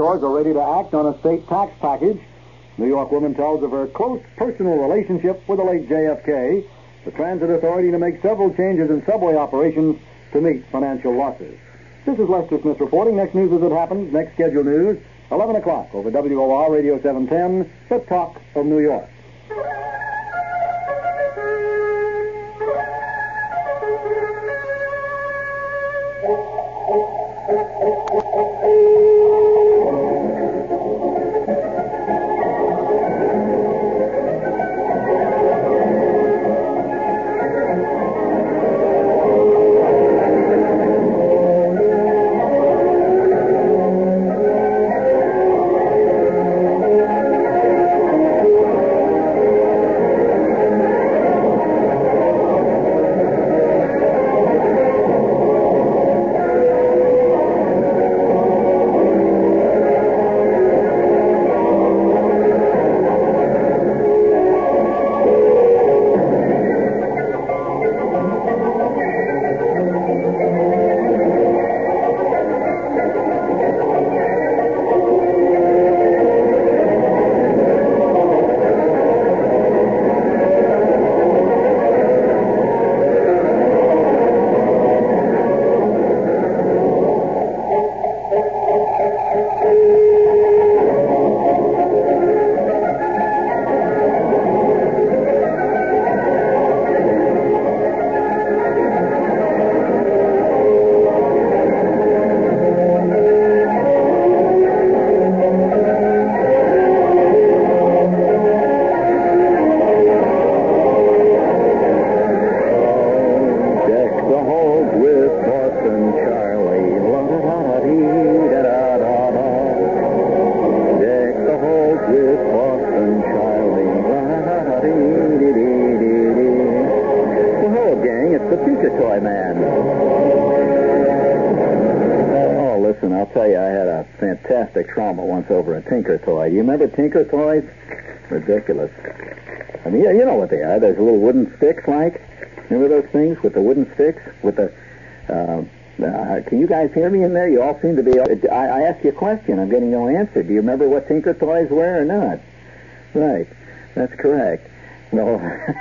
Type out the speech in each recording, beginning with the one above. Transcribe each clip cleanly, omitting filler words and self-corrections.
Stores are ready to act on a state tax package. New York woman tells of her close personal relationship with the late JFK. The Transit Authority to make several changes in subway operations to meet financial losses. This is Lester Smith reporting. Next news as it happens. Next scheduled news, 11 o'clock over WOR Radio 710, the Talk of New York. Trauma once over a Tinker Toy. Do you remember Tinker Toys? Ridiculous. I mean, you know what they are. There's little wooden sticks, like. Remember those things with the wooden sticks? With the, can you guys hear me in there? You all seem to be... I asked you a question. I'm getting no answer. Do you remember what Tinker Toys were or not? Right. That's correct. Well,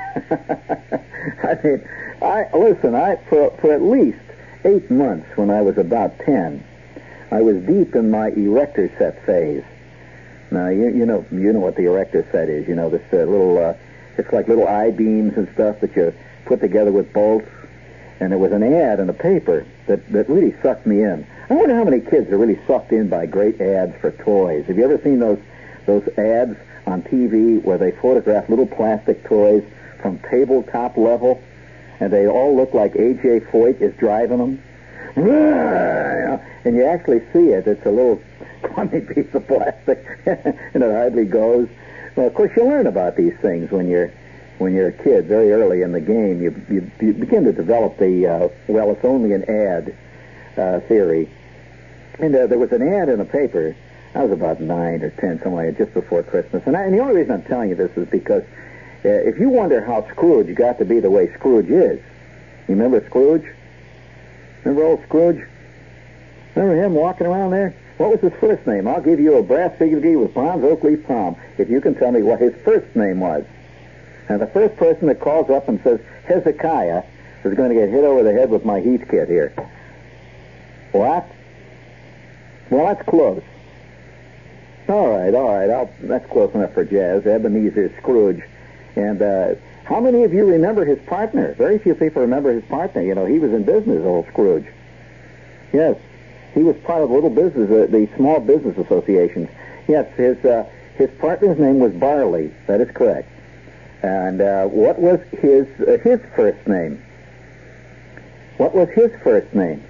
I mean, for at least 8 months when I was about 10, I was deep in my erector set phase. Now, you know what the erector set is. You know, this little, it's like little I-beams and stuff that you put together with bolts. And there was an ad in the paper that really sucked me in. I wonder how many kids are really sucked in by great ads for toys. Have you ever seen those ads on TV where they photograph little plastic toys from tabletop level, and they all look like A.J. Foyt is driving them? And you actually see it. It's a little crummy piece of plastic, and it hardly goes. Well, of course, you learn about these things when you're a kid, very early in the game. You begin to develop the it's only an ad theory. And there was an ad in a paper. I was about 9 or 10, something like that, just before Christmas. And the only reason I'm telling you this is because if you wonder how Scrooge got to be the way Scrooge is, you remember Scrooge? Remember old Scrooge? Remember him walking around there? What was his first name? I'll give you a brass figure with bronze oak leaf palm if you can tell me what his first name was. And the first person that calls up and says, Hezekiah, is going to get hit over the head with my Heath kit here. What? Well, that's close. All right. That's close enough for Jazz. Ebenezer Scrooge. And how many of you remember his partner? Very few people remember his partner. You know, he was in business, old Scrooge. Yes, he was part of little business, the small business associations. Yes, his partner's name was Barley. That is correct. And what was his first name? What was his first name?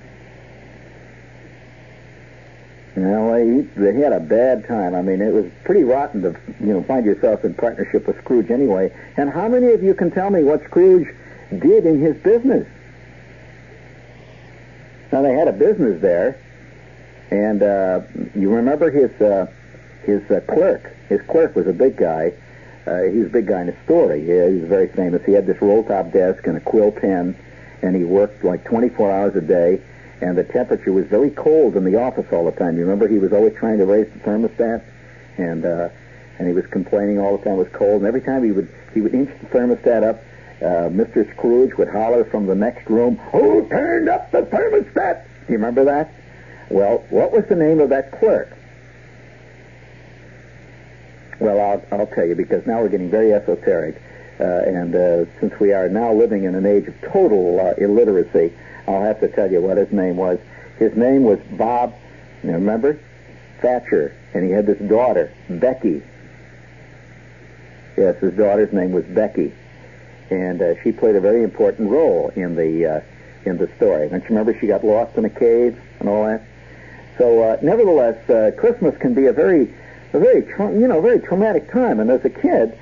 Well, he had a bad time. I mean, it was pretty rotten to, find yourself in partnership with Scrooge anyway. And how many of you can tell me what Scrooge did in his business? Now, they had a business there, and you remember his clerk. His clerk was a big guy. He was a big guy in the story. He was very famous. He had this roll-top desk and a quill pen, and he worked like 24 hours a day. and the temperature was very cold in the office all the time. You remember he was always trying to raise the thermostat, and he was complaining all the time it was cold. And every time he would inch the thermostat up, Mr. Scrooge would holler from the next room, "Who turned up the thermostat?" Do you remember that? Well, what was the name of that clerk? Well, I'll tell you, because now we're getting very esoteric, and since we are now living in an age of total illiteracy, I'll have to tell you what his name was. His name was Bob, you remember? Thatcher, and he had this daughter, Becky. Yes, his daughter's name was Becky, and she played a very important role in the story. Don't you remember she got lost in a cave and all that? So, nevertheless, Christmas can be a very traumatic time. And as a kid,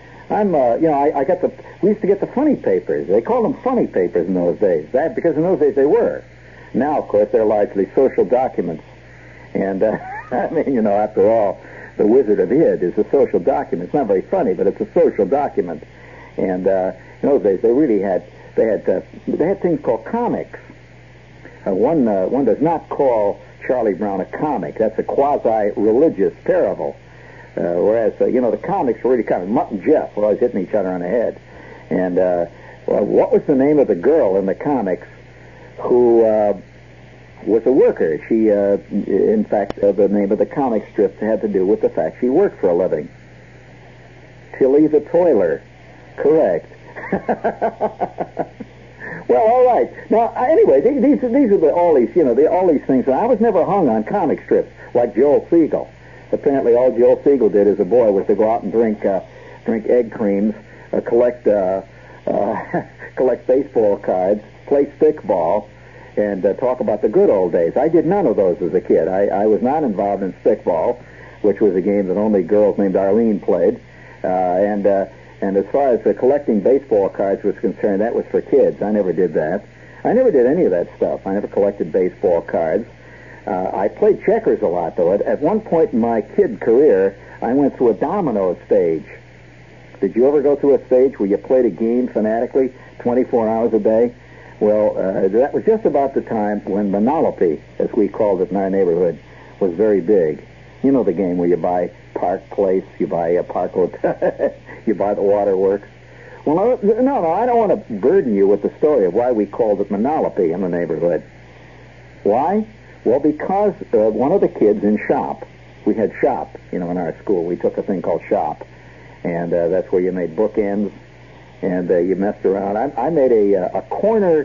we used to get the funny papers. They called them funny papers in those days. Because in those days they were. Now, of course, they're largely social documents. And after all, the Wizard of Id is a social document. It's not very funny, but it's a social document. And in those days, they had things called comics. One does not call Charlie Brown a comic. That's a quasi-religious parable. Whereas, the comics were really comic. Mutt and Jeff were always hitting each other on the head. And, what was the name of the girl in the comics who was a worker? She, in fact, the name of the comic strip had to do with the fact she worked for a living. Tilly the Toiler. Correct. Well, all right. Now, anyway, these are all these things. I was never hung on comic strips like Joel Siegel. Apparently, all Joel Siegel did as a boy was to go out and drink egg creams, collect baseball cards, play stickball, and talk about the good old days. I did none of those as a kid. I was not involved in stickball, which was a game that only girls named Arlene played. And as far as collecting baseball cards was concerned, that was for kids. I never did that. I never did any of that stuff. I never collected baseball cards. I played checkers a lot, though. At one point in my kid career, I went through a domino stage. Did you ever go through a stage where you played a game fanatically 24 hours a day? Well, that was just about the time when Monopoly, as we called it in our neighborhood, was very big. You know the game where you buy Park Place, you buy a Park Hotel, you buy the Waterworks. Well, no, I don't want to burden you with the story of why we called it Monopoly in the neighborhood. Why? Well, because one of the kids in shop, we had shop, in our school. We took a thing called shop, and that's where you made bookends, and you messed around. I made a corner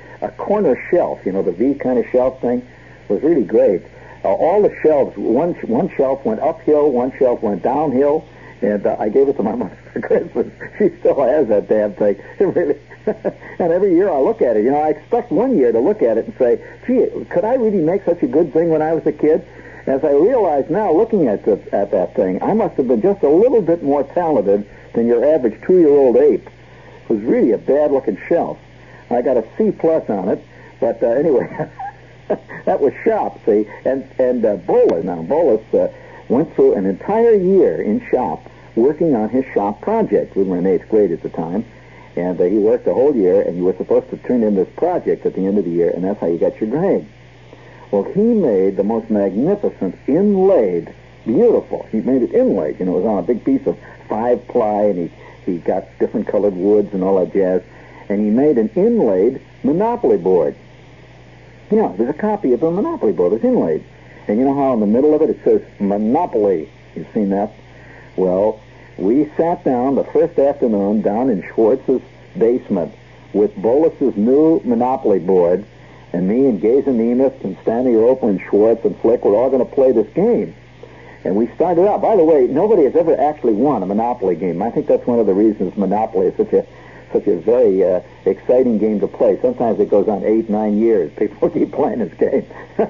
shelf, the V kind of shelf thing. It was really great. All the shelves, one shelf went uphill, one shelf went downhill, and I gave it to my mother for Christmas. She still has that damn thing. It really, and every year I look at it. I expect one year to look at it and say, gee, could I really make such a good thing when I was a kid? As I realize now, looking at that thing, I must have been just a little bit more talented than your average 2-year-old ape. It was really a bad-looking shelf. I got a C+ on it, but anyway... That was shop, see, and Bolas. Now, Bolas went through an entire year in shop working on his shop project. We were in 8th grade at the time, and he worked the whole year, and you were supposed to turn in this project at the end of the year, and that's how you got your grade. Well, he made the most magnificent inlaid, beautiful. He made it inlaid. It was on a big piece of 5-ply, and he got different colored woods and all that jazz, and he made an inlaid Monopoly board. There's a copy of a Monopoly board. It's inlaid. And you know how in the middle of it says Monopoly? You've seen that? Well, we sat down the first afternoon down in Schwartz's basement with Bolas's new Monopoly board, and me and Gaze and Nemeth and Stanley Roper and Schwartz and Flick were all going to play this game. And we started out. By the way, nobody has ever actually won a Monopoly game. I think that's one of the reasons Monopoly is such a very exciting game to play. Sometimes it goes on 8-9 years. People keep playing this game.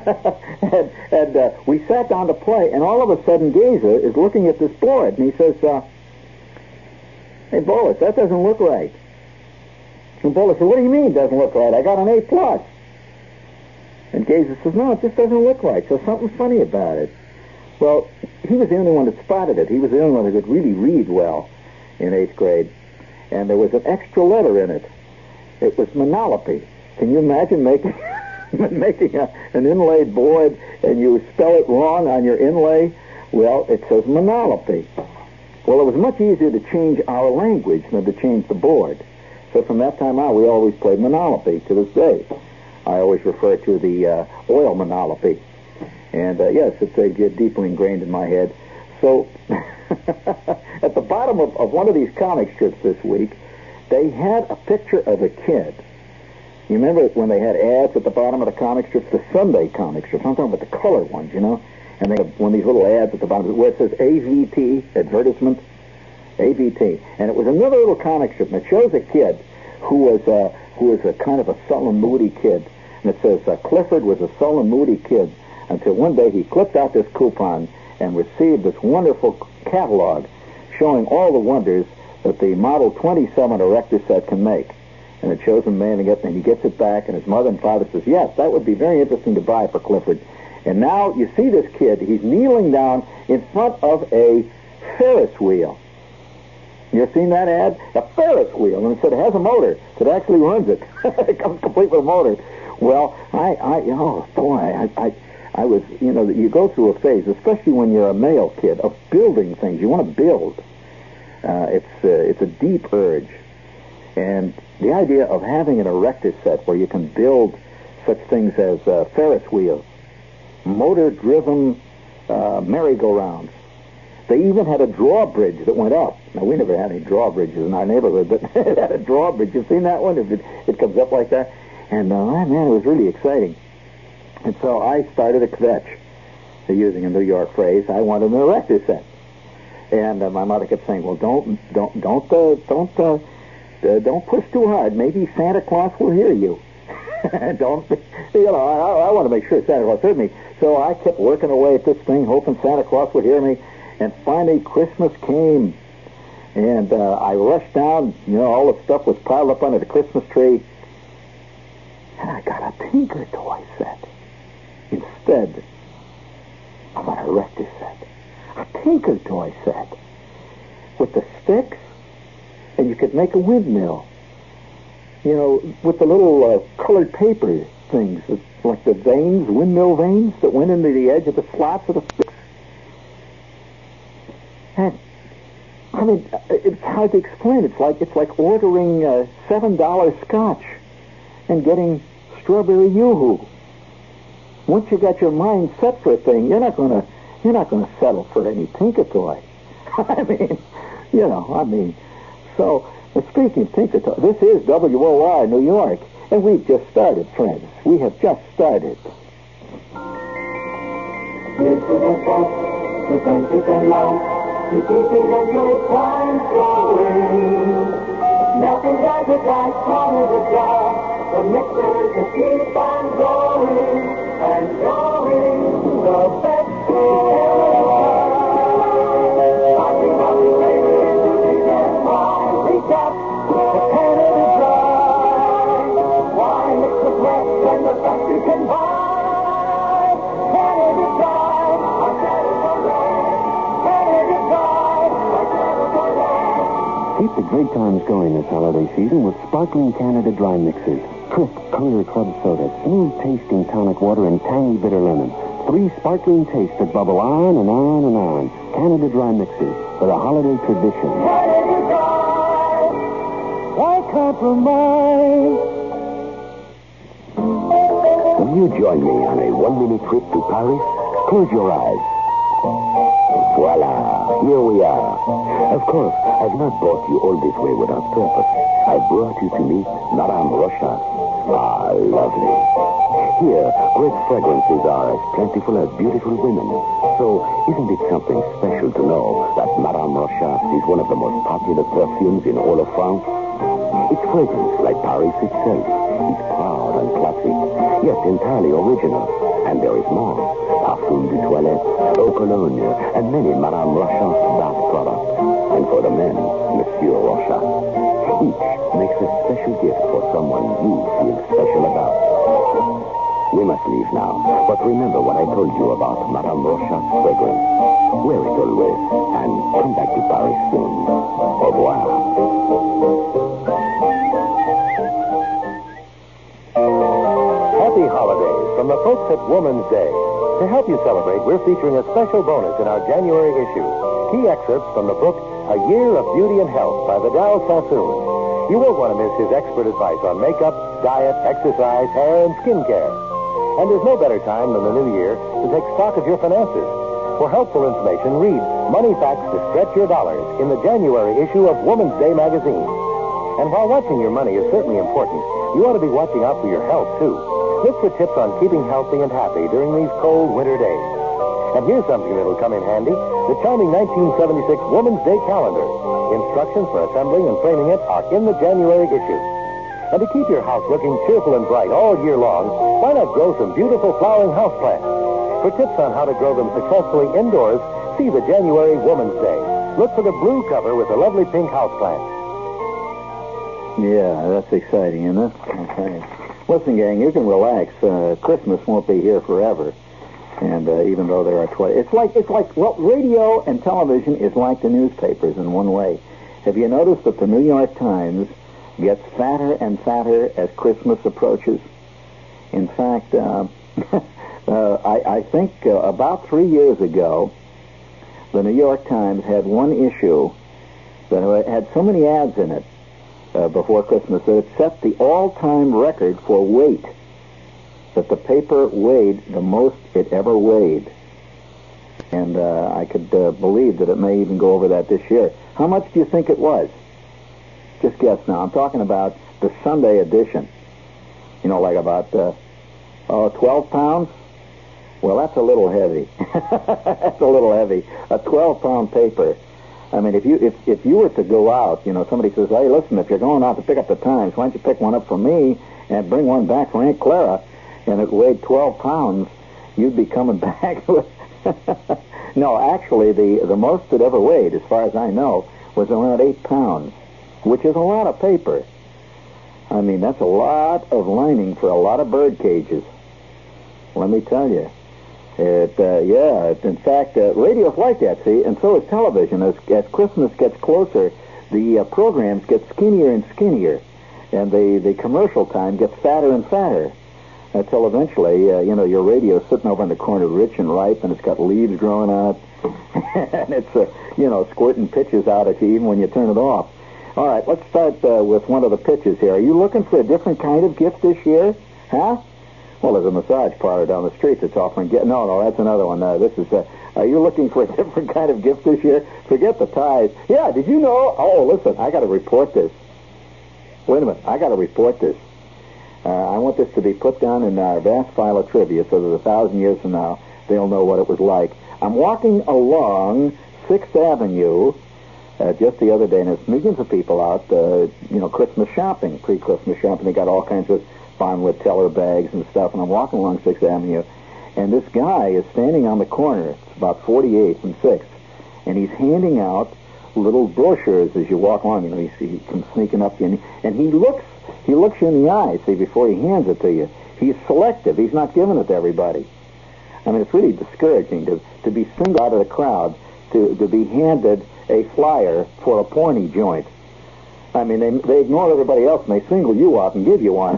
and we sat down to play, and all of a sudden Gazer is looking at this board, and he says, hey, Bolas, that doesn't look right. And Bolas said, what do you mean it doesn't look right? I got an A+. And Gazer says, no, it just doesn't look right. So something's funny about it. Well, he was the only one that spotted it. He was the only one that could really read well in 8th grade. And there was an extra letter in it. It was Monopoly. Can you imagine making making an inlaid board and you spell it wrong on your inlay, well, it says Monolopy. Well, it was much easier to change our language than to change the board. So from that time on, we always played Monolopy to this day. I always refer to the oil Monolopy. And yes, it's deeply ingrained in my head. So at the bottom of one of these comic strips this week, they had a picture of a kid. You remember when they had ads at the bottom of the comic strips, the Sunday comic strips? I'm talking about the color ones, you know? And they have one of these little ads at the bottom where it says AVT, advertisement, AVT. And it was another little comic strip, and it shows a kid who was a kind of a sullen, moody kid. And it says, Clifford was a sullen, moody kid until one day he clipped out this coupon and received this wonderful catalog showing all the wonders that the Model 27 erector set can make. And it shows him manning it, and he gets it back, and his mother and father says, yes, that would be very interesting to buy for Clifford. And now you see this kid, he's kneeling down in front of a Ferris wheel. You ever seen that ad? A Ferris wheel. And it said it has a motor that actually runs it. It comes complete with a motor. Well, I was, you know, you go through a phase, especially when you're a male kid, of building things. You want to build. It's a deep urge. And the idea of having an erector set where you can build such things as Ferris wheels, motor-driven merry-go-rounds. They even had a drawbridge that went up. Now, we never had any drawbridges in our neighborhood, but it had a drawbridge. You've seen that one? It comes up like that. And, man, it was really exciting. And so I started a kvetch, using a New York phrase. I wanted an erector set. And my mother kept saying, well, don't push too hard. Maybe Santa Claus will hear you. Don't, you know, I want to make sure Santa Claus heard me. So I kept working away at this thing, hoping Santa Claus would hear me. And finally, Christmas came. And I rushed down. You know, all the stuff was piled up under the Christmas tree. And I got a Tinker toy set instead of an erector set. A Tinker toy set with the sticks. And you could make a windmill, you know, with the little colored paper things, like the vanes, windmill vanes that went into the edge of the slots of the sticks. And, I mean, it's hard to explain. It's like ordering $7 scotch and getting strawberry yoo-hoo. Once you got your mind set for a thing, you're not gonna settle for any Tinker toy. So, speaking of Tinker Toy, this is WOR New York, and we've just started, friends. We have just started. This is a book, the benches and lights, to keeping the good times going. Nothing does it like part of the job, the mixers to keep on going, and going the best Keep the great times going this holiday season with Sparkling Canada Dry Mixers. Crisp, clear club soda, smooth-tasting tonic water, and tangy bitter lemon. 3 sparkling tastes that bubble on and on and on. Canada Dry Mixers for a holiday tradition. Why compromise? Will you join me on a 1-minute trip to Paris? Close your eyes. Voila, here we are. Of course, I've not brought you all this way without purpose. I brought you to meet Madame Rocha. Ah, lovely. Here, great fragrances are as plentiful as beautiful women. So, isn't it something special to know that Madame Rocha is one of the most popular perfumes in all of France? Its fragrance, like Paris itself, is proud and classic, yet entirely original. And there is more. Parfum de toilette, eau cologne, and many Madame Rocha bath products. And for the men, Monsieur Rocha. Each makes a special gift for someone you feel special about. We must leave now, but remember what I told you about Madame Rocha's fragrance. Wear it always, and come back to Paris soon. Au revoir. Happy holidays. Woman's Day. To help you celebrate, we're featuring a special bonus in our January issue. Key excerpts from the book A Year of Beauty and Health by Vidal Sassoon. You won't want to miss his expert advice on makeup, diet, exercise, hair, and skincare. And there's no better time than the new year to take stock of your finances. For helpful information, read Money Facts to Stretch Your Dollars in the January issue of Woman's Day magazine. And while watching your money is certainly important, you ought to be watching out for your health, too. Look for tips on keeping healthy and happy during these cold winter days. And here's something that'll come in handy, the charming 1976 Woman's Day calendar. Instructions for assembling and framing it are in the January issue. And to keep your house looking cheerful and bright all year long, why not grow some beautiful flowering houseplants? For tips on how to grow them successfully indoors, see the January Woman's Day. Look for the blue cover with the lovely pink houseplant. Yeah, that's exciting, isn't it? Okay. Listen, gang, you can relax. Christmas won't be here forever. And even though there are 20... It's like, well, radio and television is like the newspapers in one way. Have you noticed that the New York Times gets fatter and fatter as Christmas approaches? In fact, I think about 3 years ago, the New York Times had one issue that had so many ads in it before Christmas that it set the all-time record for weight, that the paper weighed the most it ever weighed. And I could believe that it may even go over that this year. How much do you think it was? Just guess now. I'm talking about the Sunday edition. You know, like about 12 pounds? Well, that's a little heavy. That's a little heavy. A 12-pound paper. I mean, if you were to go out, you know, somebody says, hey, listen, if you're going out to pick up the Times, why don't you pick one up for me and bring one back for Aunt Clara, and it weighed 12 pounds, you'd be coming back with... No, actually, the most it ever weighed, as far as I know, was around 8 pounds, which is a lot of paper. I mean, that's a lot of lining for a lot of bird cages. Let me tell you. In fact, radio's like that, see, and so is television. As Christmas gets closer, the programs get skinnier and skinnier, and the commercial time gets fatter and fatter, until eventually, your radio's sitting over in the corner, rich and ripe, and it's got leaves growing out, and it's, squirting pitches out at you even when you turn it off. All right, let's start with one of the pitches here. Are you looking for a different kind of gift this year? Huh? Well, there's a massage parlor down the street that's offering... No, that's another one. This is... are you looking for a different kind of gift this year? Forget the ties. Yeah, did you know... Oh, listen, I got to report this. Wait a minute, I got to report this. I want this to be put down in our vast file of trivia so that 1,000 years from now, they'll know what it was like. I'm walking along 6th Avenue just the other day, and there's millions of people out, Christmas shopping, pre-Christmas shopping. They got all kinds of Bonwood teller bags and stuff, and I'm walking along 6th Avenue, and this guy is standing on the corner. It's about 48th and 6th, and he's handing out little brochures as you walk along. He comes sneaking up to you, and he looks you in the eye, see, before he hands it to you. He's selective. He's not giving it to everybody. I mean, it's really discouraging to be singled out of the crowd to be handed a flyer for a porny joint. I mean, they ignore everybody else, and they single you out and give you one.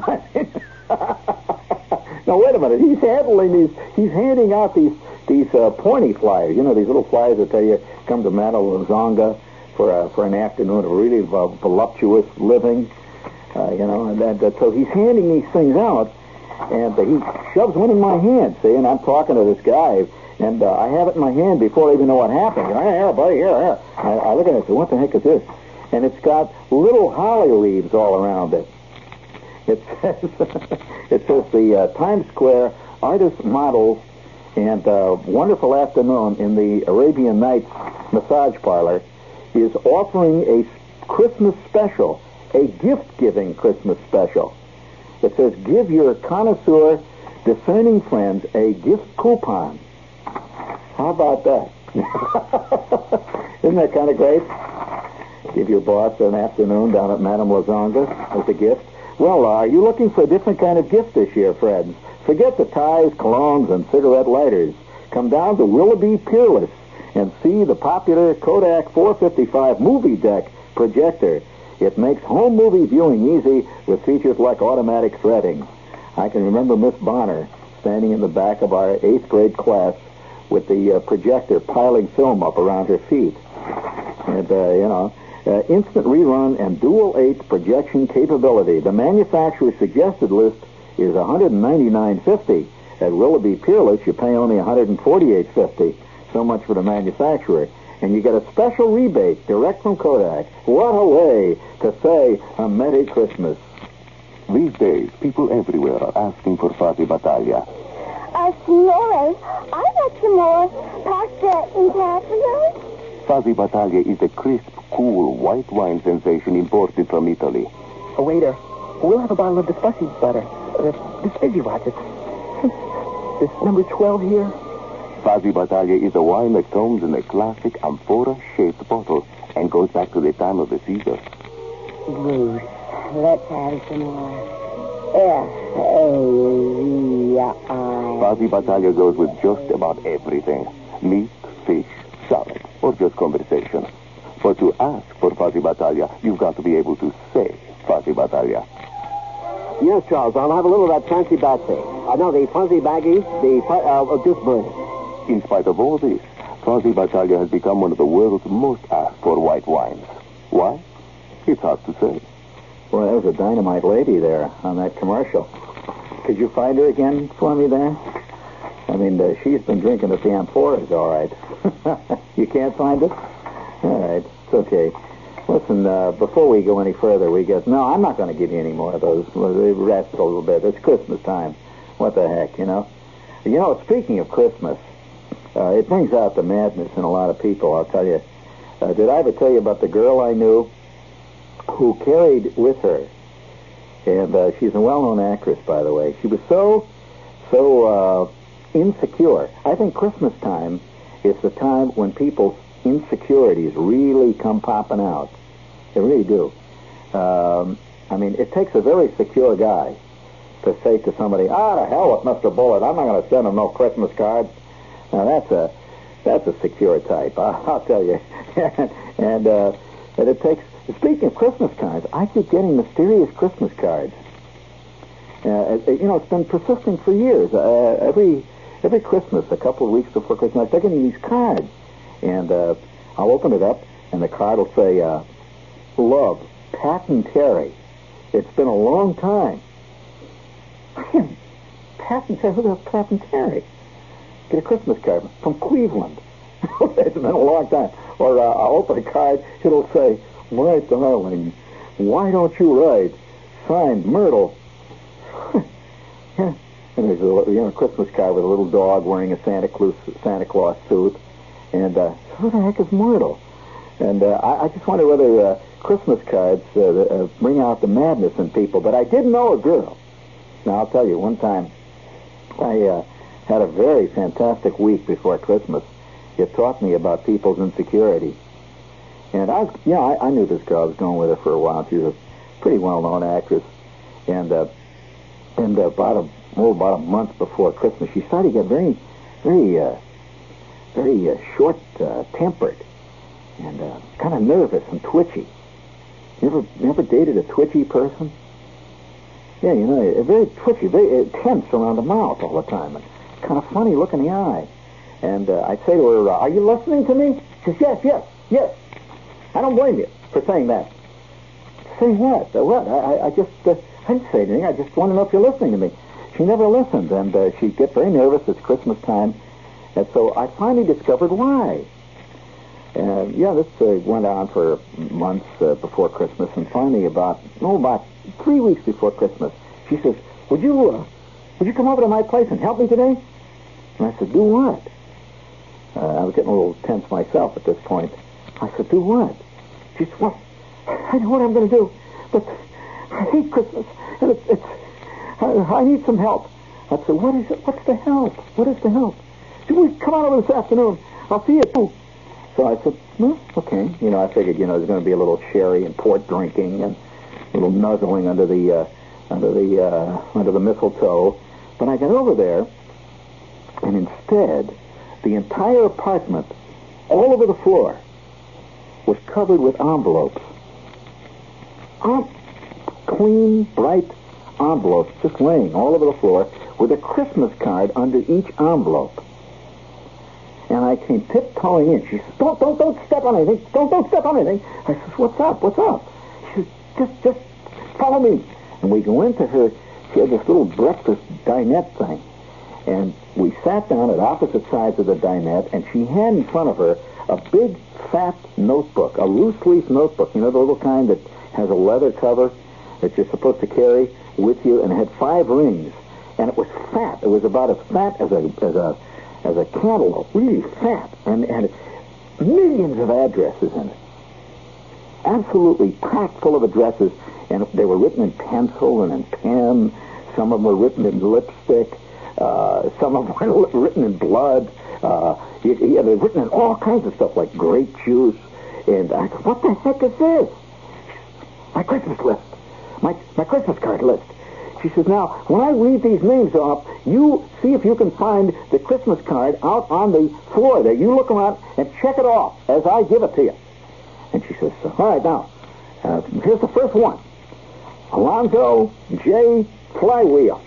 Now, wait a minute. He's handing out these porny flyers. These little flyers that tell you, come to Madame Lozonga for an afternoon of really voluptuous living. So he's handing these things out, and he shoves one in my hand, see, and I'm talking to this guy, and I have it in my hand before I even know what happened. Here, buddy, here. I look at it and say, what the heck is this? And it's got little holly leaves all around it. It says the Times Square Artist Models and Wonderful Afternoon in the Arabian Nights Massage Parlor is offering a Christmas special, a gift-giving Christmas special. It says, give your connoisseur, discerning friends a gift coupon. How about that? Isn't that kind of great? Give your boss an afternoon down at Madame Lozonga as a gift. Well, are you looking for a different kind of gift this year, friends? Forget the ties, colognes, and cigarette lighters. Come down to Willoughby Peerless and see the popular Kodak 455 movie deck projector. It makes home movie viewing easy with features like automatic threading. I can remember Miss Bonner standing in the back of our 8th grade class with the projector piling film up around her feet. And, instant rerun and dual 8 projection capability. The manufacturer's suggested list is $199.50. At Willoughby Peerless, you pay only $148.50. So much for the manufacturer. And you get a special rebate direct from Kodak. What a way to say a Merry Christmas. These days, people everywhere are asking for Fuzzy Battaglia. Signore, I want some more pasta in Casino. Fuzzy Battaglia is a crisp, cool, white wine sensation imported from Italy. Oh, waiter, we'll have a bottle of the Fussy butter. This fizzy watch. This number 12 here. Fuzzy Battaglia is a wine that comes in a classic amphora-shaped bottle and goes back to the time of the Caesar. Bruce, let's have some more. F-A-Z-I. Fuzzy Battaglia goes with just about everything. Meat, fish, salad, or just conversation. But to ask for Fuzzy Battaglia, you've got to be able to say Fuzzy Battaglia. Yes, Charles, I'll have a little of that fancy Batsy. No, the Fuzzy Baggy, the Juice Bird. In spite of all this, Fuzzy Battaglia has become one of the world's most asked for white wines. Why? It's hard to say. Boy, that was a dynamite lady there on that commercial. Could you find her again for me there? I mean, she's been drinking at the Amphoras, all right. You can't find it? All right, it's okay. Listen, before we go any further, No, I'm not going to give you any more of those. Rest a little bit. It's Christmas time. What the heck, You know, speaking of Christmas, it brings out the madness in a lot of people, I'll tell you. Did I ever tell you about the girl I knew who carried with her? And she's a well-known actress, by the way. She was so insecure. I think Christmas time is the time when people's insecurities really come popping out. They really do. I mean, it takes a very secure guy to say to somebody, to hell with Mr. Bullitt. I'm not going to send him no Christmas card. Now, that's a secure type, I'll tell you. and it takes... Speaking of Christmas cards, I keep getting mysterious Christmas cards. It's been persisting for years. Every Christmas, a couple of weeks before Christmas, I start getting these cards. And I'll open it up, and the card will say, Love, Pat and Terry. It's been a long time. Pat and Terry? Who the hell's Pat and Terry? Get a Christmas card from Cleveland. It's been a long time. Or I'll open a card, it'll say, My darling, why don't you write? Signed, Myrtle. And there's a Christmas card with a little dog wearing a Santa Claus suit. And who the heck is Myrtle? And I just wonder whether Christmas cards bring out the madness in people. But I did know a girl. Now, I'll tell you, one time I had a very fantastic week before Christmas. It taught me about people's insecurity. And I knew this girl. I was going with her for a while. She was a pretty well-known actress. And about a month before Christmas, she started to get very short-tempered and kind of nervous and twitchy. You ever dated a twitchy person? Yeah, very twitchy, very tense around the mouth all the time, and kind of funny look in the eye. And I'd say to her, "Are you listening to me?" She says, "Yes. I don't blame you for saying that." Saying what? What? I didn't say anything. I just want to know if you're listening to me. She never listened, and she'd get very nervous. It's Christmas time. And so I finally discovered why. This went on for months before Christmas, and finally about 3 weeks before Christmas, she says, Would you come over to my place and help me today? And I said, do what? I was getting a little tense myself at this point. I said, do what? She said, well, I know what I'm going to do, but I hate Christmas, and I need some help. I said, what is it? What's the help? What is the help? She said, well, come on over this afternoon. I'll see you too. So I said, well, okay. I figured, there's going to be a little sherry and port drinking and a little nuzzling under the mistletoe. But I got over there, and instead, the entire apartment, all over the floor, was covered with envelopes. Clean, bright envelopes just laying all over the floor with a Christmas card under each envelope. And I came tiptoeing in. She says, don't step on anything. Don't step on anything. I says, what's up? She says, just follow me. And we go into her. She had this little breakfast dinette thing. And we sat down at opposite sides of the dinette, and she had in front of her a big, fat notebook, a loose-leaf notebook. You know, the little kind that has a leather cover that you're supposed to carry with you, and it had 5 rings. And it was fat. It was about as fat as a cantaloupe, really fat, and had millions of addresses in it. Absolutely packed full of addresses, and they were written in pencil and in pen. Some of them were written in lipstick. Some of them were written in blood. They were written in all kinds of stuff, like grape juice. And I said, what the heck is this? My Christmas list. My Christmas card list. She says, now, when I read these names off, you see if you can find the Christmas card out on the floor there. You look around and check it off as I give it to you. And she says, all right, now, here's the first one. Alonzo J. Flywheel,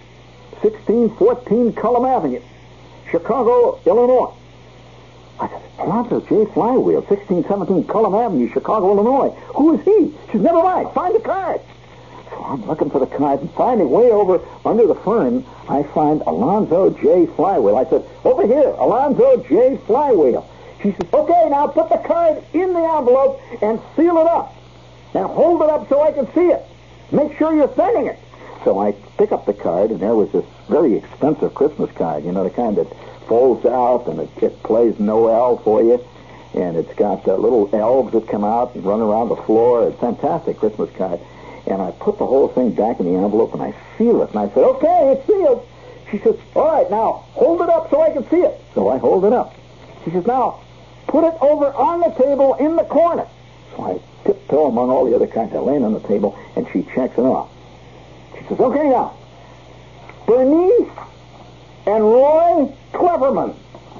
1614 Cullum Avenue, Chicago, Illinois. I said, Alonzo J. Flywheel, 1617 Cullum Avenue, Chicago, Illinois. Who is he? She says, never mind, find the card. So I'm looking for the card, and finally, way over under the fern, I find Alonzo J. Flywheel. I said, over here, Alonzo J. Flywheel. She says, okay, now put the card in the envelope and seal it up. And hold it up so I can see it. Make sure you're sending it. So I pick up the card, and there was this very expensive Christmas card, you know, the kind that folds out, and it plays Noel for you. And it's got little elves that come out and run around the floor. It's a fantastic Christmas card. And I put the whole thing back in the envelope, and I seal it. And I said, okay, it's sealed. She says, all right, now, hold it up so I can see it. So I hold it up. She says, now, put it over on the table in the corner. So I tiptoe among all the other cards. I lay it on the table, and she checks it off. She says, okay, now, Bernice and Roy Cleverman,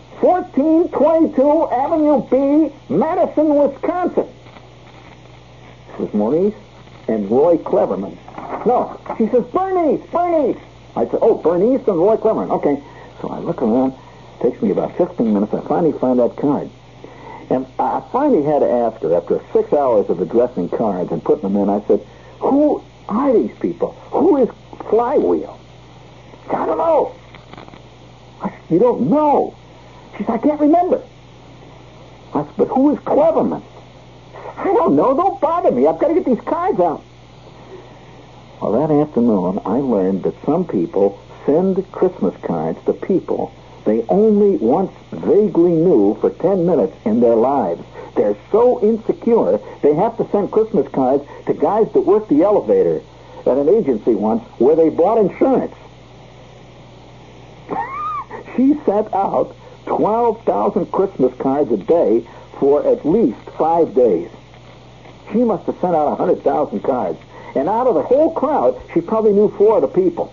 1422 Avenue B, Madison, Wisconsin. This is Maurice and Roy Cleverman. No, she says, Bernice. I said, oh, Bernice and Roy Cleverman. Okay. So I look around. It takes me about 15 minutes. I finally find that card. And I finally had to ask her, after 6 hours of addressing cards and putting them in, I said, who are these people? Who is Flywheel? She said, I don't know. I said, you don't know? She said, I can't remember. I said, but who is Cleverman? I don't know. Don't bother me. I've got to get these cards out. Well, that afternoon, I learned that some people send Christmas cards to people they only once vaguely knew for 10 minutes in their lives. They're so insecure, they have to send Christmas cards to guys that work the elevator at an agency once where they bought insurance. She sent out 12,000 Christmas cards a day for at least 5 days. She must have sent out 100,000 cards. And out of the whole crowd, she probably knew 4 of the people.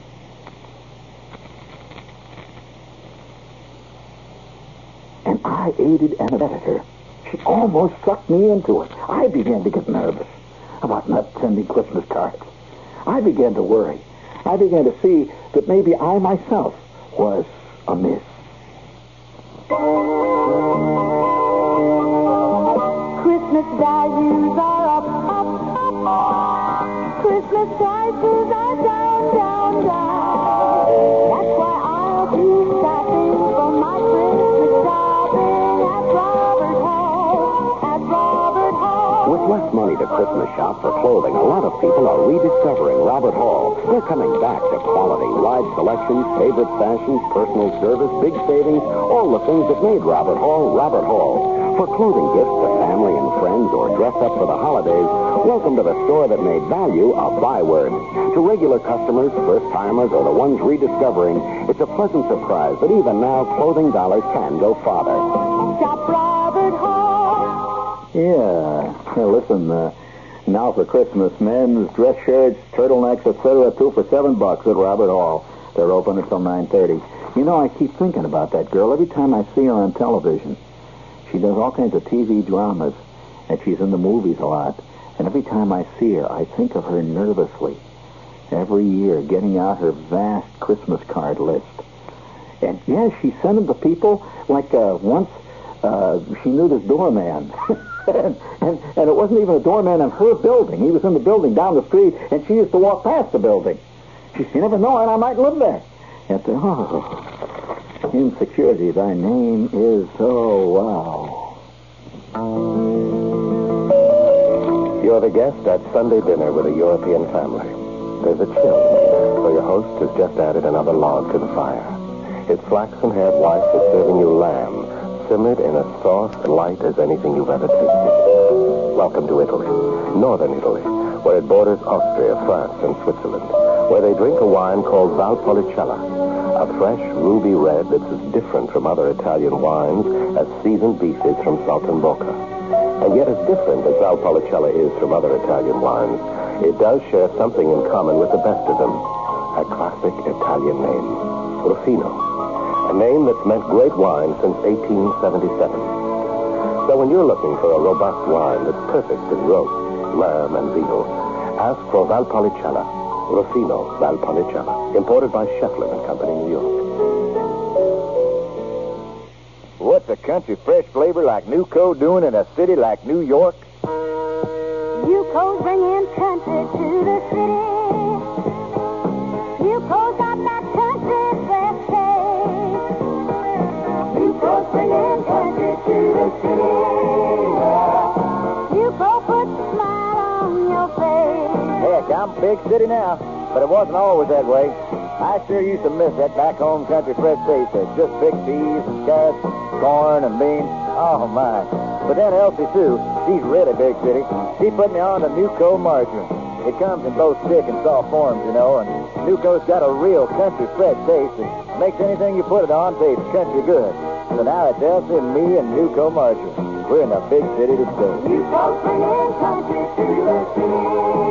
And I aided and abetted her. She almost sucked me into it. I began to get nervous about not sending Christmas cards. I began to worry. I began to see that maybe I myself was amiss. Christmas values are up. Christmas prices are down. That's why I'll be shopping for my Christmas shopping at Robert Hall. With less money to Christmas shop for clothing, a lot of people are rediscovering Robert Hall. They're coming back to quality, wide selections, favorite fashions, personal service, big savings, all the things that made Robert Hall, Robert Hall. For clothing gifts to family and friends or dress up for the holidays, welcome to the store that made value a byword. To regular customers, first-timers, or the ones rediscovering, it's a pleasant surprise that even now clothing dollars can go farther. Shop Robert Hall. Yeah. Listen, now for Christmas, men's dress shirts, turtlenecks, etc., 2 for $7 at Robert Hall. They're open until 9:30. You know, I keep thinking about that girl every time I see her on television. She does all kinds of TV dramas, and she's in the movies a lot. And every time I see her, I think of her nervously. every year, getting out her vast Christmas card list. And, yeah, she sent them to people like once she knew this doorman. and it wasn't even a doorman in her building. He was in the building down the street, and she used to walk past the building. She said, you never know, and I might live there. And said, oh, insecurity, thy name is, oh, wow. You're the guest at Sunday dinner with a European family. There's a chill, so your host has just added another log to the fire. His flaxen-haired wife is serving you lamb, simmered in a sauce light as anything you've ever tasted. Welcome to Italy, northern Italy, where it borders Austria, France, and Switzerland, where they drink a wine called Valpolicella, a fresh ruby red that's as different from other Italian wines as seasoned beef is from Saltimbocca. And yet as different as Valpolicella is from other Italian wines, it does share something in common with the best of them, a classic Italian name, Rufino, a name that's meant great wine since 1877. So when you're looking for a robust wine that's perfect in roast, lamb, and veal, ask for Valpolicella, Rufino Valpolicella, imported by Scheffler and Company, New York. What's a country fresh flavor like Nuco doing in a city like New York? Nuco's bringing country to the city. Nuco's got that country fresh taste. Nuco's bringing country to the city. Nuco puts a smile on your face. Heck, I'm a big city now, but it wasn't always that way. I sure used to miss that back-home country fresh taste of just big peas and carrots, corn and beans. Oh, my. But then Elsie Sue, she's really big city. She put me on to Nuco margarine. It comes in both thick and soft forms, you know, and Nuco's got a real country fresh taste that makes anything you put it on taste country good. So now it's Elsie and me and Nuco margarine. We're in a big city to stay. Nuco's bringing country to the city.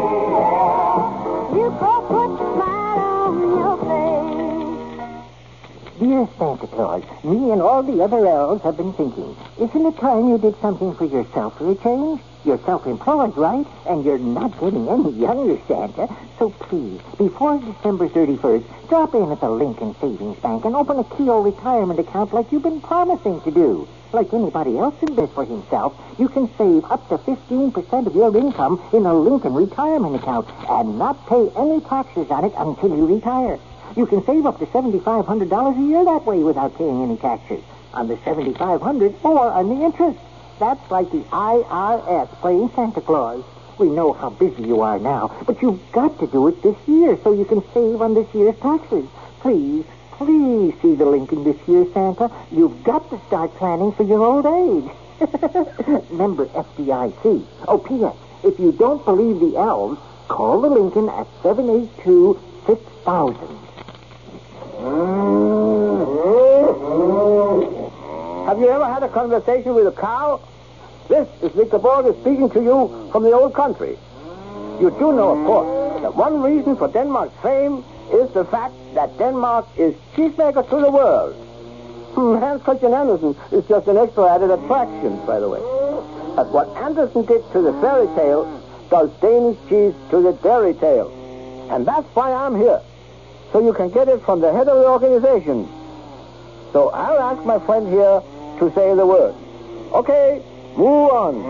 Nuco puts a smile on your face. Dear Santa Claus, me and all the other elves have been thinking, isn't it time you did something for yourself for a change? You're self-employed, right? And you're not getting any younger, Santa. So please, before December 31st, drop in at the Lincoln Savings Bank and open a Keogh retirement account like you've been promising to do. Like anybody else in this for himself, you can save up to 15% of your income in a Lincoln retirement account and not pay any taxes on it until you retire. You can save up to $7,500 a year that way without paying any taxes on the $7,500 or on the interest. That's like the IRS playing Santa Claus. We know how busy you are now, but you've got to do it this year so you can save on this year's taxes. Please see the Lincoln this year, Santa. You've got to start planning for your old age. Member FDIC. Oh, P.S. If you don't believe the elves, call the Lincoln at 782-6000. Have you ever had a conversation with a cow? This is Victor Borges speaking to you from the old country. You do know, of course, that one reason for Denmark's fame is the fact that Denmark is cheesemaker to the world. Hans Christian Andersen is just an extra added attraction, by the way. But what Andersen did to the fairy tale does Danish cheese to the dairy tale. And that's why I'm here. So you can get it from the head of the organization. So I'll ask my friend here to say the word. Okay, move on.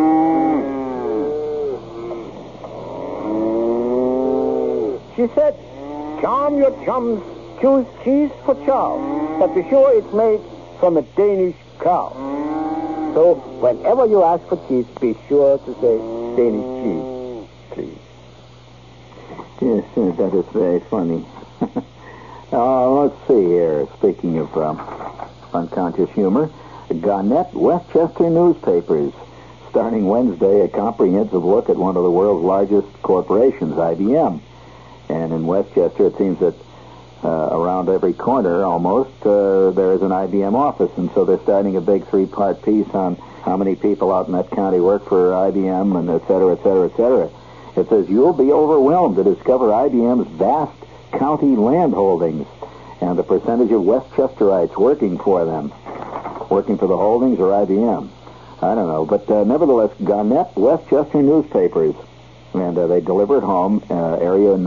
She said, charm your chums, choose cheese for chow, but be sure it's made from a Danish cow. So whenever you ask for cheese, be sure to say Danish cheese, please. Yes, that is very funny. Let's see here. Speaking of unconscious humor, Gannett Westchester newspapers. Starting Wednesday, a comprehensive look at one of the world's largest corporations, IBM. And in Westchester, it seems that around every corner, almost, there is an IBM office. And so they're starting a big 3-part piece on how many people out in that county work for IBM, and et cetera, et cetera, et cetera. It says, you'll be overwhelmed to discover IBM's vast county land holdings and the percentage of Westchesterites working for them. Working for the holdings or IBM? I don't know. But nevertheless, Gannett Westchester newspapers. And they deliver it home, area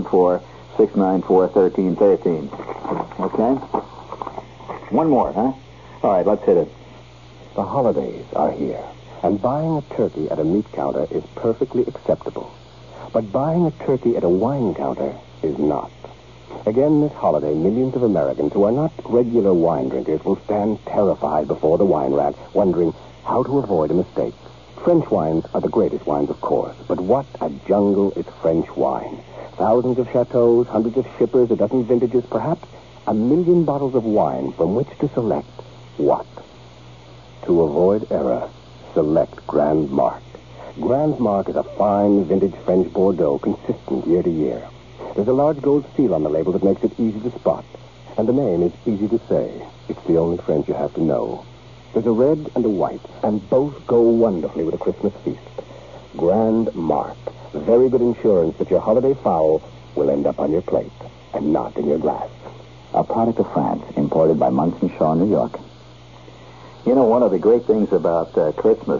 914-694-1313. Okay? One more, huh? All right, let's hit it. The holidays are here, and buying a turkey at a meat counter is perfectly acceptable. But buying a turkey at a wine counter is not. Again this holiday, millions of Americans who are not regular wine drinkers will stand terrified before the wine rack, wondering how to avoid a mistake. French wines are the greatest wines, of course, but what a jungle is French wine. Thousands of chateaux, hundreds of shippers, a dozen vintages, perhaps 1 million bottles of wine from which to select what? To avoid error, select Grand Marque. Grand Marque is a fine, vintage French Bordeaux, consistent year to year. There's a large gold seal on the label that makes it easy to spot. And the name is easy to say. It's the only French you have to know. There's a red and a white, and both go wonderfully with a Christmas feast. Grand Marque. Very good insurance that your holiday fowl will end up on your plate and not in your glass. A product of France, imported by Munson Shaw, New York. You know, one of the great things about Christmas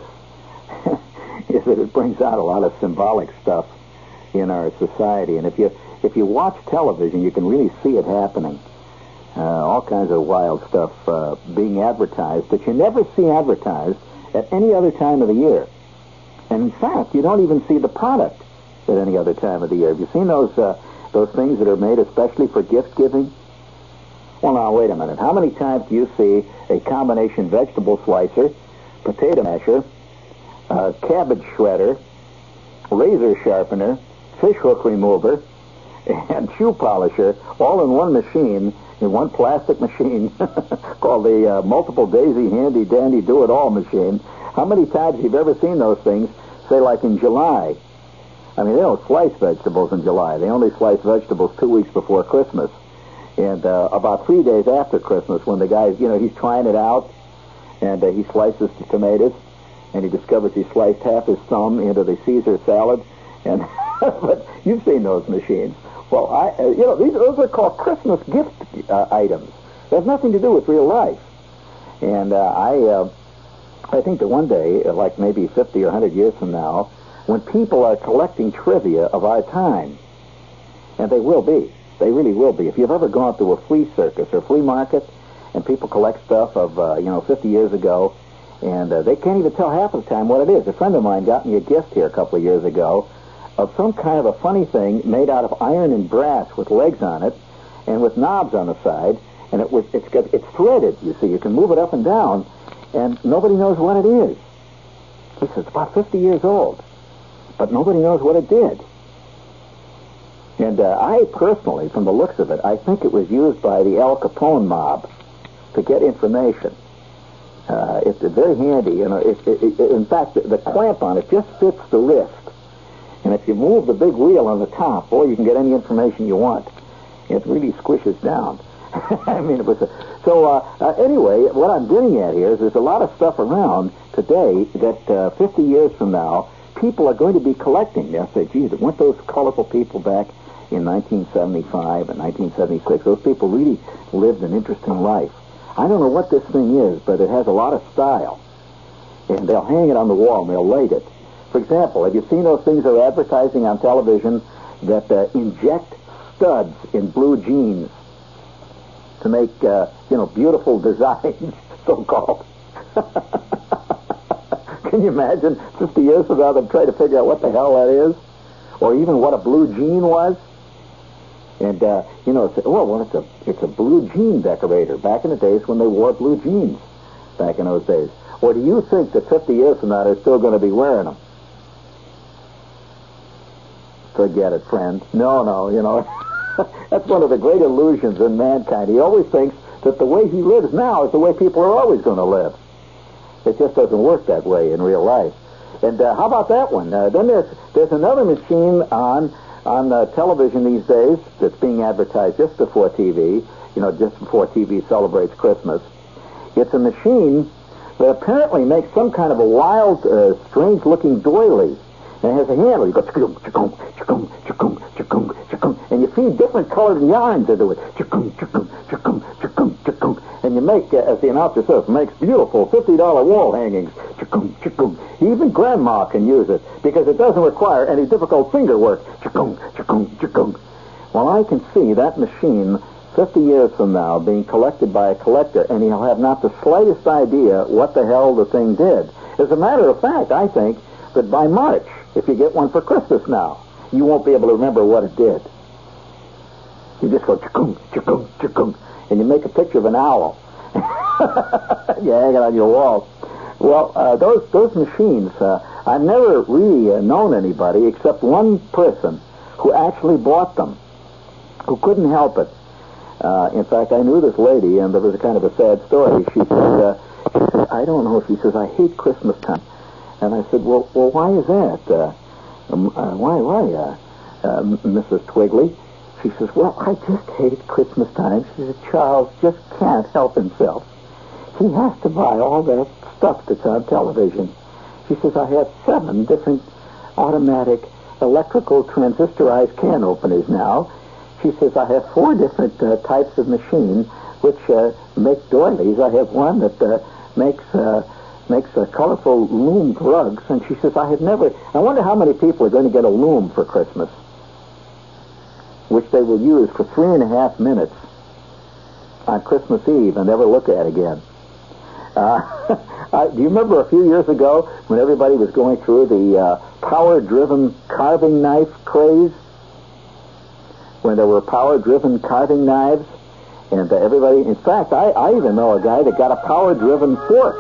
is that it brings out a lot of symbolic stuff in our society. And if you watch television, you can really see it happening. All kinds of wild stuff being advertised that you never see advertised at any other time of the year. And in fact, you don't even see the product at any other time of the year. Have you seen those things that are made especially for gift giving? Well, now, wait a minute. How many times do you see a combination vegetable slicer, potato masher, cabbage shredder, razor sharpener, fish hook remover, and shoe polisher all in one machine, in one plastic machine called the Multiple Daisy Handy Dandy Do-It-All machine? How many times you've ever seen those things, say, like in July? I mean, they don't slice vegetables in July. They only slice vegetables 2 weeks before Christmas. And about 3 days after Christmas, when the guy's, he's trying it out, and he slices the tomatoes, and he discovers he sliced half his thumb into the Caesar salad. And but you've seen those machines. Well, those are called Christmas gift items. They have nothing to do with real life. And I think that one day, like maybe 50 or 100 years from now, when people are collecting trivia of our time, and they will be, they really will be. If you've ever gone to a flea circus or flea market, and people collect stuff of 50 years ago, and they can't even tell half of the time what it is. A friend of mine got me a gift here a couple of years ago of some kind of a funny thing made out of iron and brass with legs on it and with knobs on the side, and it's threaded. You see, you can move it up and down, and nobody knows what it is. He says it's about 50 years old, but nobody knows what it did. And I personally, from the looks of it, I think it was used by the Al Capone mob to get information. It's very handy. In fact, the clamp on it just fits the wrist. And if you move the big wheel on the top, boy, you can get any information you want. It really squishes down. I mean, it was... Anyway, what I'm getting at here is there's a lot of stuff around today that 50 years from now, people are going to be collecting. They'll say, geez, weren't those colorful people back in 1975 and 1976? Those people really lived an interesting life. I don't know what this thing is, but it has a lot of style. And they'll hang it on the wall and they'll light it. For example, have you seen those things they're advertising on television that inject studs in blue jeans to make, beautiful designs, so-called? Can you imagine 50 years from now they'll try to figure out what the hell that is? Or even what a blue jean was? And, it's a blue jean decorator back in the days when they wore blue jeans back in those days. Or do you think that 50 years from now they're still going to be wearing them? Forget it, friend. No, that's one of the great illusions in mankind. He always thinks that the way he lives now is the way people are always going to live. It just doesn't work that way in real life. And how about that one? Then there's another machine on television these days that's being advertised just before TV, just before TV celebrates Christmas. It's a machine that apparently makes some kind of a wild, strange-looking doily. And it has a handle. You go, chukung, chukung, chukung, chukung, chukung, chukung, and you feed different colored yarns into it. Chukung, chukung, chukung, chukung, chukung. And you make, as the announcer says, makes beautiful $50 wall hangings. Chukung, chukung. Even Grandma can use it because it doesn't require any difficult finger work. Chikung, chikung, chikung. Well, I can see that machine 50 years from now being collected by a collector, and he'll have not the slightest idea what the hell the thing did. As a matter of fact, I think that by March, if you get one for Christmas now, you won't be able to remember what it did. You just go chikung, chikung, chikung, and you make a picture of an owl. You hang it on your wall. Well, those machines, I've never really known anybody except one person who actually bought them, who couldn't help it. In fact, I knew this lady, and there was a kind of a sad story. She said, I don't know. She says, I hate Christmas time. And I said, well, why is that? Why, Mrs. Twigley? She says, well, I just hate Christmas time. She says, Charles just can't help himself. He has to buy all that stuff that's on television. She says, I have 7 different automatic electrical transistorized can openers now. She says, I have 4 different types of machine which make doilies. I have one that makes colorful loomed rugs. And she says, I wonder how many people are going to get a loom for Christmas, which they will use for 3.5 minutes on Christmas Eve and never look at again. Do you remember a few years ago when everybody was going through the power-driven carving knife craze? When there were power-driven carving knives? And everybody... In fact, I even know a guy that got a power-driven fork.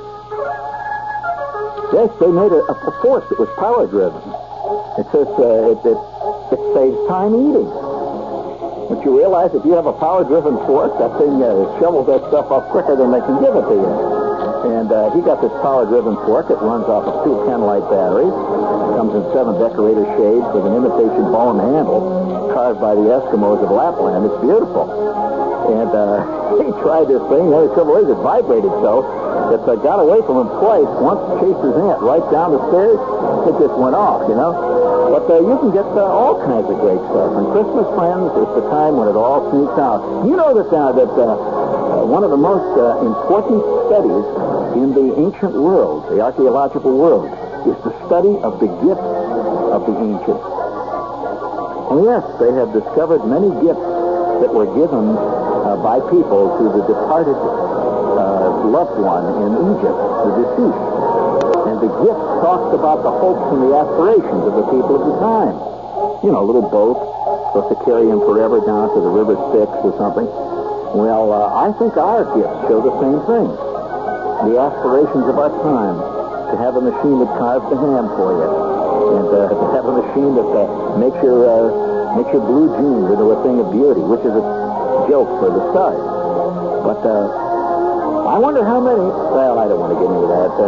Yes, they made a fork that was power-driven. It says it saves time eating. But you realize if you have a power-driven fork, that thing shovels that stuff up quicker than they can give it to you. And he got this power-driven fork. It runs off of 2 Kenlight batteries. It comes in 7 decorator shades with an imitation bone handle carved by the Eskimos of Lapland. It's beautiful. And he tried this thing. The only trouble is it vibrated so that it got away from him twice. Once chased his aunt right down the stairs. It just went off, you know. But you can get all kinds of great stuff. And Christmas, friends, is the time when it all sneaks out. You know that one of the most important studies in the ancient world, the archaeological world, is the study of the gifts of the ancients. Oh, yes, they have discovered many gifts that were given by people to the departed loved one in Egypt, the deceased. And the gift talks about the hopes and the aspirations of the people of the time. You know, a little boat supposed to carry him forever down to the river Styx or something. Well, I think our gifts show the same thing. The aspirations of our time. To have a machine that carves the ham for you. And to have a machine that makes your blue jeans into a thing of beauty, which is a joke for the start. But I wonder how many... Well, I don't want to get into that.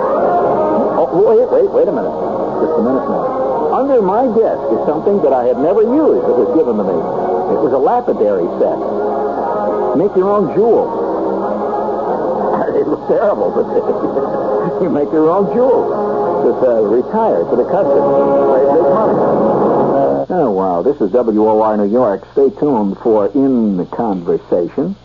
Wait a minute. Just a minute now. Under my desk is something that I had never used that was given to me. It was a lapidary set. Make your own jewels. It was terrible, but you make your own jewels. Just retire to the country. Big money. Oh, wow. This is WOR New York. Stay tuned for In the Conversation.